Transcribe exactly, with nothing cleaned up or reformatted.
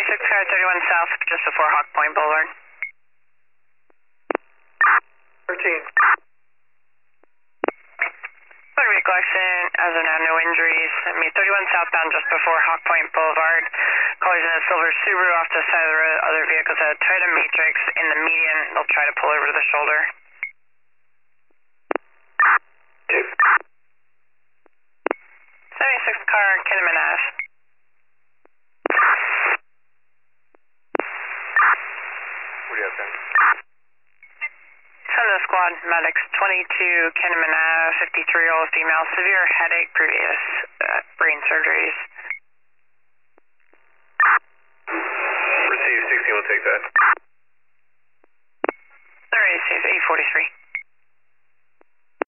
seventy-six car thirty-one South, just before Hawk Point Boulevard. thirteen. Motor vehicle accident, as of now, no injuries. I mean, thirty-one southbound just before Hawk Point Boulevard. Collision of silver Subaru off the side of the road. Other vehicles at Toyota Matrix in the median. They'll try to pull over to the shoulder. Two. seventy-six car, Kinnaman Ave. What do you have then? Send the squad, medics, twenty-two Kinnaman Ave, fifty-three-year-old female, severe headache, previous uh, brain surgeries. Receive, sixteen will take that. Alright, eight forty-three.